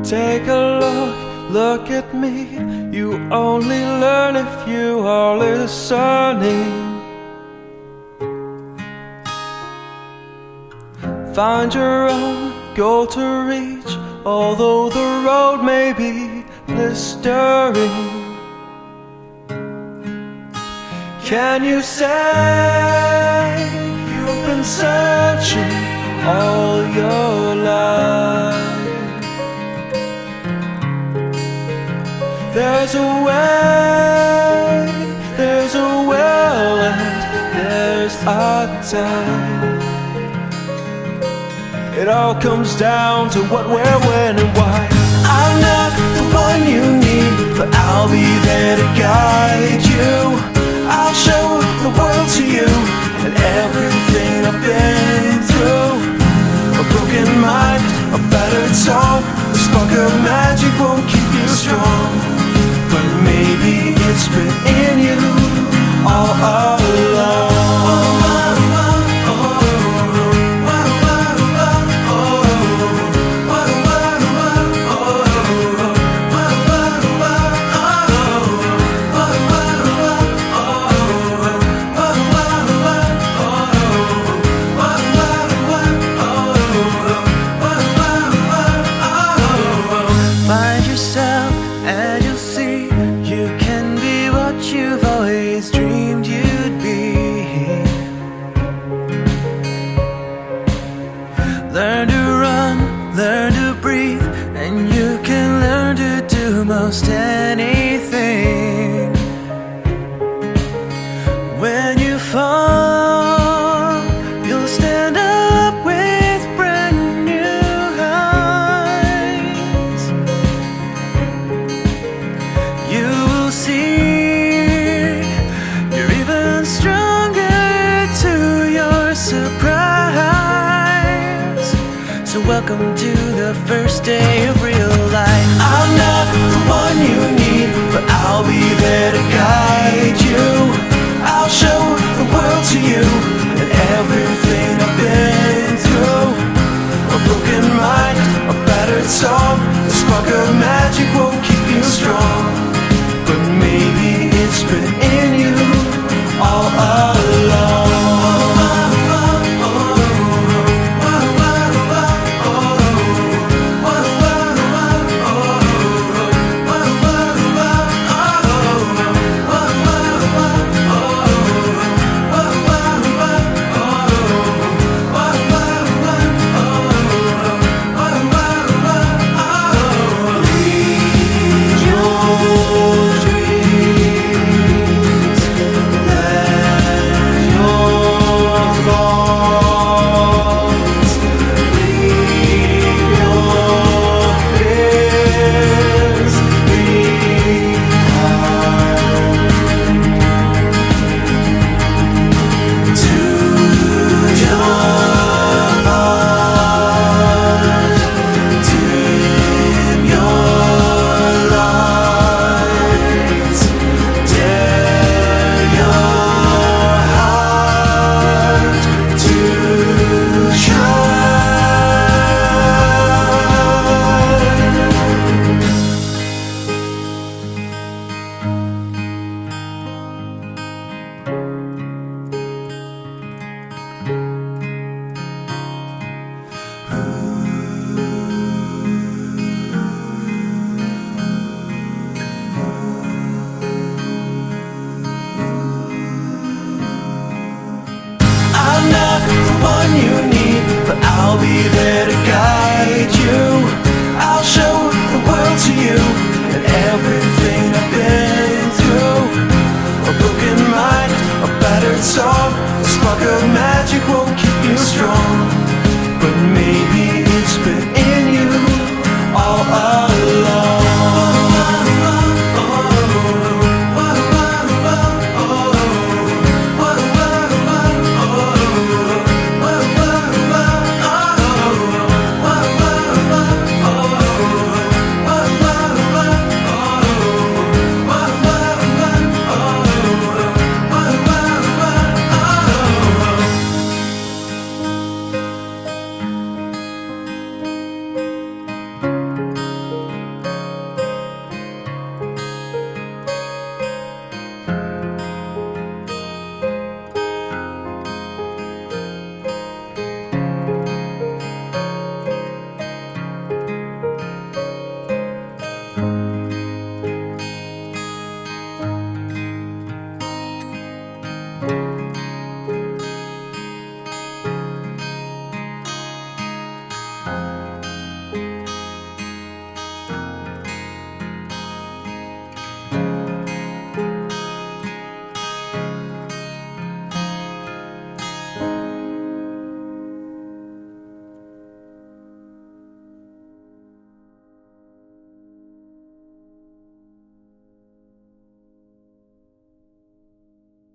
Take a look at me. You only learn if you are listening. Find your own goal to reach, although the road may be blistering. Can you say you've been searching all your life? There's a way, there's a will, and there's a time. It all comes down to what, where, when, and why. I'm not the one you need, but I'll be there to guide you. I'll show the world to you and everything I've been through. A broken mind, a battered soul. The spark of magic won't keep you strong, but maybe it's been in you all along. Find yourself and you'll see you can be what you've always dreamed you'd be. Learn to run, learn to breathe, and you can learn to do most anything. When you fall, you'll stand up with brand new eyes. You will see you're even stronger to your surprise. So welcome to the first day of real life. I'm not the one you need, but I'll be there to guide you. I'll show the world to you and everything I've been through. A broken mind, a battered soul. The spark of magic won't keep you strong, but maybe it's been in you all along. You need, but I'll be there to guide you. I'll show the world to you and everything I've been through. A broken mind, a battered soul, a spark of magic